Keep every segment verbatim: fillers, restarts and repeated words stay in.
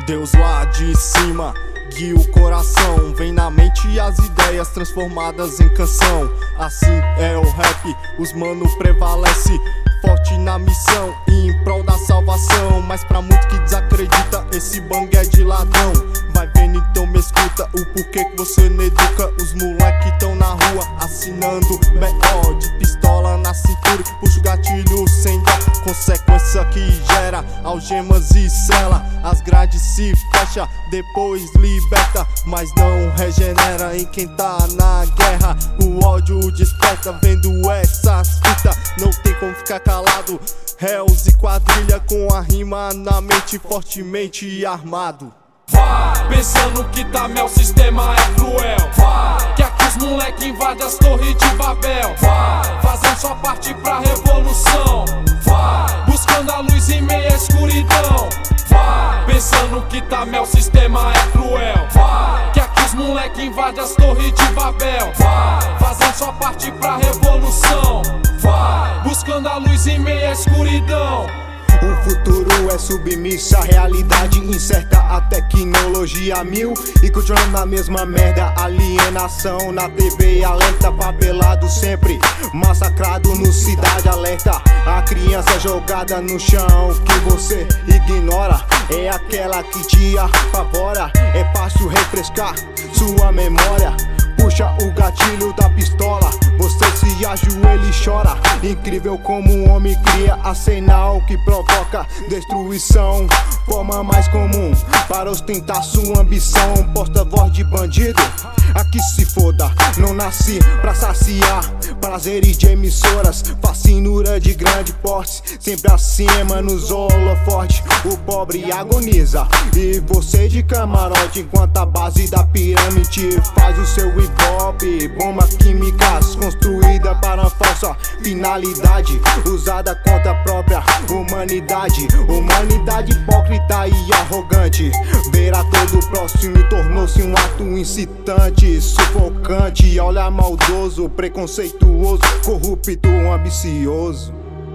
Deus lá de cima guia o coração, vem na mente as ideias transformadas em canção. Assim é o rap, os mano prevalece, forte na missão e em prol da salvação. Mas pra muito que desacredita, esse bang é de ladrão. Vai vendo então me escuta, o porquê que você não educa os moleque tão na rua assinando B O de pistola na cintura, puxa o gatilho sem dó, consequência que gera algemas e sela. As grades se fecha, depois liberta, mas não regenera em quem tá na guerra. O ódio desperta vendo essas fitas, não tem como ficar calado. Réus e quadrilha com a rima na mente, fortemente armado. Vai, pensando que tá mel, sistema é cruel. Vai, quer que os moleque invadem as torres de Babel. Vai, fazendo sua parte pra revolução. Vai, buscando a luz em meia escuridão. Vai, pensando que tá mel, sistema é cruel. Vai, quer que os moleque invadem as torres de Babel. Vai, fazendo sua parte pra revolução. Vai, buscando a luz em meia escuridão. O futuro é submisso à realidade incerta, a tecnologia mil e continuando na mesma merda. Alienação na T V alerta, papelado sempre massacrado no Cidade Alerta. A criança jogada no chão que você ignora é aquela que te apavora. É fácil refrescar sua memória, puxa o gatilho da pistola, você se ajoelha e chora. Incrível como um homem cria arsenal que provoca destruição. Forma mais comum para ostentar sua ambição. Porta-voz de bandido, aqui se foda. Não nasci pra saciar prazeres de emissoras, fascinura de grande porte, sempre acima nos holofotes. O pobre agoniza e você de camarote, enquanto a base da pirâmide faz o seu ibope. Bomba químicas construída para uma falsa finalidade, usada contra a própria humanidade. Humanidade hipócrita e arrogante, ver a todo próximo e tornou-se um ato incitante, sufocante. Olhar maldoso, preconceituoso, corrupto, ambicioso.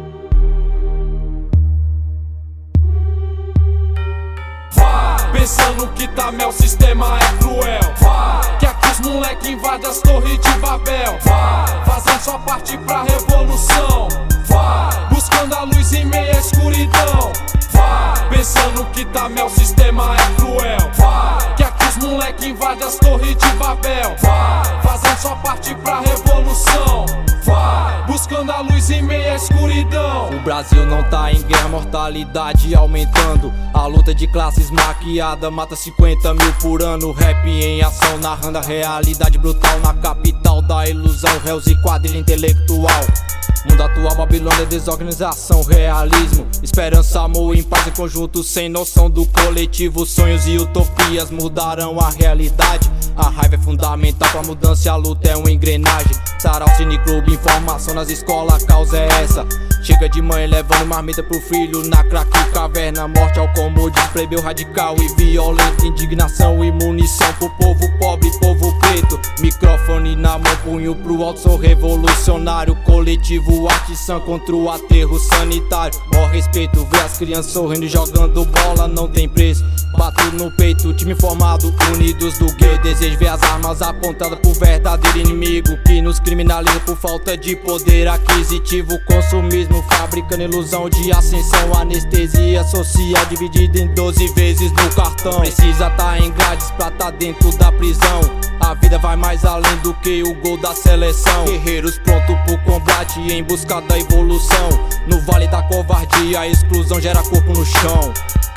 Vai, pensando que tá mel, sistema é cruel. Vai, quer que os moleque invadem as torres de Babel. Vai, fazendo sua parte pra revolução. Vai, buscando a luz em meia escuridão. Vai, pensando que tá mel, sistema é cruel. Vai, quer que os moleque invadem as torres de Babel. Vai, fazendo sua parte pra revolução. Vai, buscando a luz em meia escuridão. O Brasil não tá em guerra, mortalidade aumentando. A luta de classes maquiada mata cinquenta mil por ano. Rap em ação, narrando a realidade brutal. Na capital da ilusão, réus e quadrilha intelectual. Mundo atual, Babilônia, desorganização, realismo, esperança, amor em paz em conjunto, sem noção do coletivo. Sonhos e utopias mudarão a realidade. A raiva é fundamental pra mudança e a luta é uma engrenagem. Sarau, cineclube, informação nas escolas, a causa é essa. Chega de mãe levando marmita pro filho na crack caverna. Morte ao comodismo, plebeu radical e violento. Indignação e munição pro povo pobre, povo preto. Microfone na mão, punho pro alto, sou revolucionário. Coletivo, artição contra o aterro sanitário. Mó respeito, ver as crianças sorrindo e jogando bola, não tem preço. Bato no peito, time formado, unidos do gay. Desejo ver as armas apontadas pro verdadeiro inimigo que nos criminaliza por falta de poder aquisitivo. Consumismo fabricando ilusão de ascensão, anestesia social dividida em doze vezes no cartão. Precisa tá em grades pra tá dentro da prisão. A vida vai mais além do que o gol da seleção. Guerreiros prontos pro combate em busca da evolução. No vale da covardia a exclusão gera corpo no chão.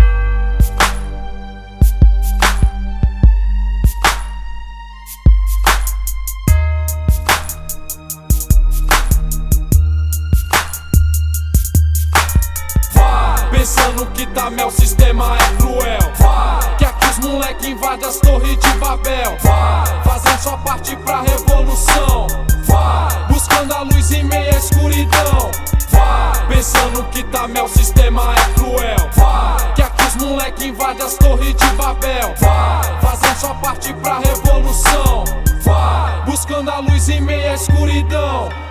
Pensando que tá mel, sistema é cruel. Vai, quer que os moleque invadem as torres de Babel. Vai, fazendo sua parte pra revolução. Vai, buscando a luz em meia escuridão. Vai, pensando que tá mel, sistema é cruel. Vai, quer que os moleque invadem as torres de Babel. Vai, fazendo sua parte pra revolução. Vai, buscando a luz em meia escuridão.